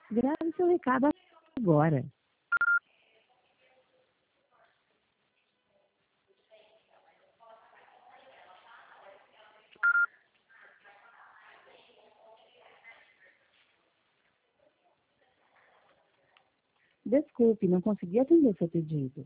Grave seu recado agora. Desculpe, não consegui atender seu pedido.